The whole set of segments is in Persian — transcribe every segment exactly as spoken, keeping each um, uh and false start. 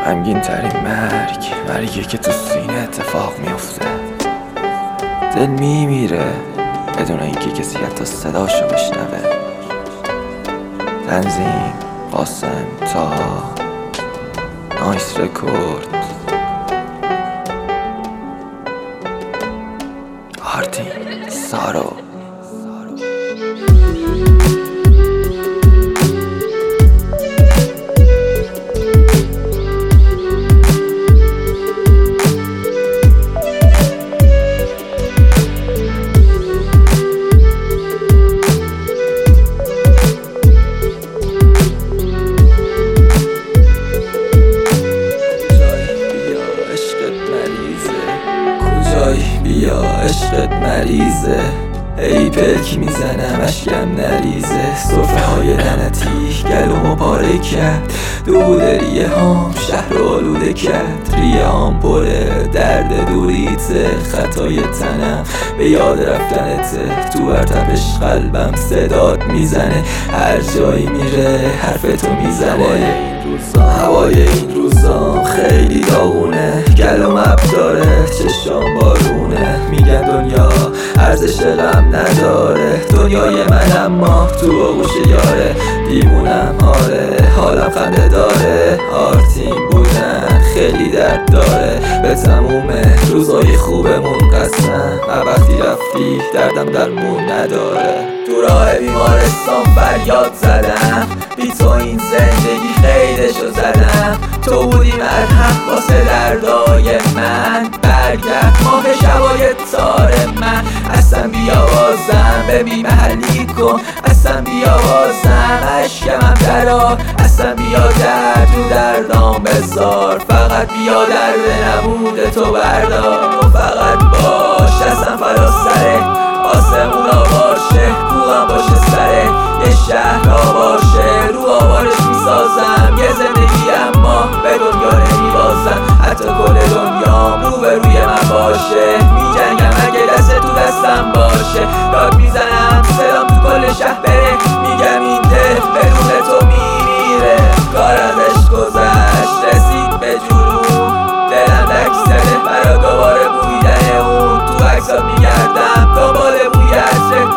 غمگین ترین مرگ مرگی که تو سینه اتفاق میفته. دل میمیره بدون اینکه کسی حتی صداشو بشنوه. تنظیم قاسم تا نایس رکورد آرتین سارو. بیا عشقت مریضه، ای پلک میزنم اشکم نریزه. صرفه های لعنتی گلومو پاره کرد، دودریه هام شهر رو آلوده کرد. ریه هام پره درد دوریته، خطای تنم به یاد رفتنته. تو برتبش قلبم صدات میزنه، هر جایی میره حرفتو میزنه. هوای این روزام خیلی داغونه، گلوم اب داره چشام بارونه. میگن دنیا ارزش غم نداره، دنیای من اما تو آغوش یاره. دیوونم آره حالم خنده داره، آرتین بودن خیلی درد داره. به تموم روزای خوبمون قسم، وقتی رفتی دردم درمون نداره. تو راه بیمارستان فریاد زدم، بی تو این زندگی خیلیشو زدم. تو بودی مرهم واسه دردای من، برگرد ماه شبای تار من. اصلا بیاوازم ببین محلی کن، اصلا بیاوازم عشقم درا. اصلا بیا درد رو دردام بذار، فقط بیا درد نبوده تو بردار. فقط باش اصلا فرا سره، آسمونا باشه کوغم باشه سره. یه شهر باشه رو آوارش میسازم، یه زندگی اما به دنیا نمیبازم. حتی کل دنیام رو به روی من باشه، میجنگم اگه دست تو دستم باشه. داد میزنم صدام تو کل شهر بره، میگم این دل بدون تو میمیره. کار ازش گذشت رسید به جنون، دلم دکسله برا دوباره بویدن اون. تو عکسات میگردم دنبال بوی عطرت،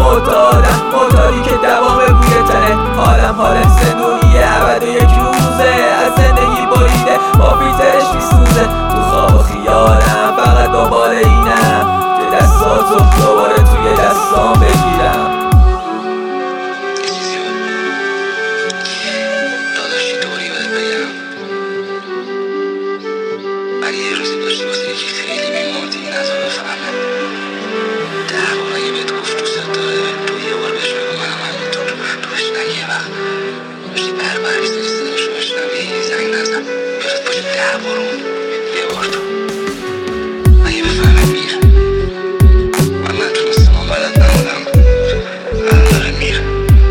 معتادم معتادی که دوام بوی تنه. حالم حال زندونیه ابد و یک روزه، از زندگی بریده با فیلترش میسوزه. تو خواب و خیالم فقط دنبال اینم که دستاتو دوباره توی دستام بگیرم. داداشی دوری بهت بگم، ولی یه روزی داشتی واسه یکی خیلی میمردی نزا بفهمه. ده بار اگه بهت گفت دوست داره، تو یه بار بهش بگو منم همینطور. تو بهش نگی یه وقت داشتی بر بر میزنی صداشو بشنوی زنگ نزن، بیارت باشه ده بار اون یه بار تو اگه بفهمه میره. من نتونستم من بلد نمودم، الان داره میره.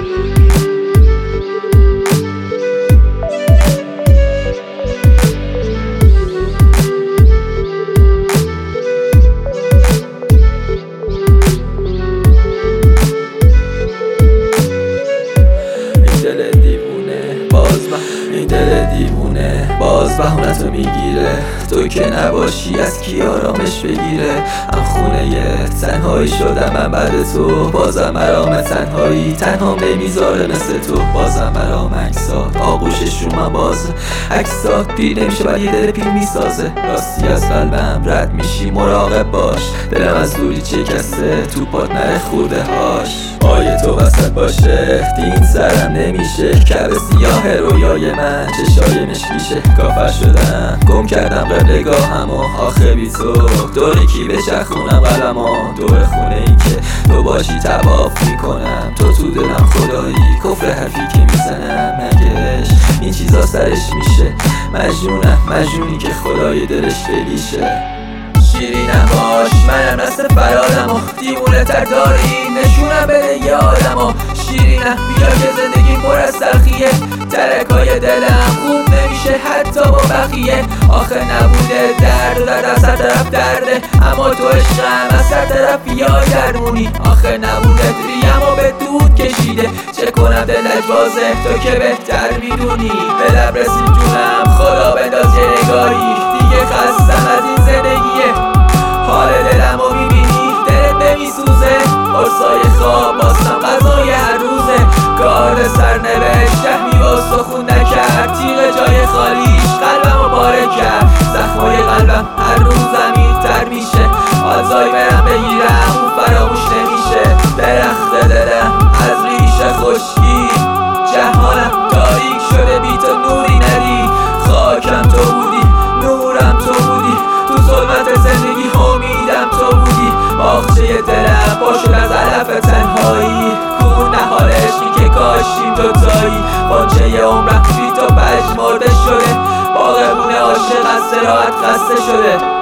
این دل دیوونه باز بهونتو میگیره. تو که نباشی از کی آرامش بگیره. هم خونه تنهایی شدم من بعد تو، بازم مرام تنهایی تنها نمیذاره مثل تو. بازم مرام عکسات آغوشش رو من باز، عکسات پیر نمیشه ولی یه دل پیر میسازه. راستی از قلبم رد میشی مراقب باش، دلم از دوری چکسته تو پات نره خورده هاش. آیه تو وسط باشه دین سرم نمیشه، کعبه سیاه رویای من چشای مشکیشه. کافر شدم گم کردم قبلگاهم و آخه بی تو دوره کی بچرخونم قلمو. دور خونه ای که تو باشی تواف میکنم، تو تو دلم خدایی کفر حرفی که میزنم. مگهش این چیزا سرش میشه، مجنونم مجنونی که خدای دلش خیلیشه. شیرینم باش منم نسل فرادم و دیوونه تر داری نشونم بده یادم و شیرینم بیا که زندگی پر از تلخیه. ترکای دلم خوب نمیشه حتی حساب و بقیه. آخه نبوده درد و درد از هر طرف درده، اما تو عشقم از هر طرف بیای درمونی. آخه نبوده ریم و به دود کشیده، چه کنم دلت بازه تو که بهتر میدونی. به لب رسید جونم خدا بنداز یه نگاهی، دیگه خستم از این زندگیه. حال دلم رو میبینی دلت نمیسوزه، قرصای خواب باستم غذای هر روزه. کار سرنوشت رحمی واسه خون نکرد، تیغ جای خالیش قلبم رو پاره کرد. زخمای قلبم هر روز عمیق‌تر میشه، آلزایمرم بگیرم اون فراموش نمیشه. درخت دلم از ریشه خشکی، جهانم تاریک شده بی تو نوری ندید. خاکم تو بودی نورم تو بودی، تو ظلمت زندگی امیدم تو بودی. باغچه دلم پر شد از علف تنهایی، کون نهال عشقی که کاشتیم دوتایی. غنچه عمرم بی تو پژمرده شده، باغبون عاشق از صراحت خسته شده.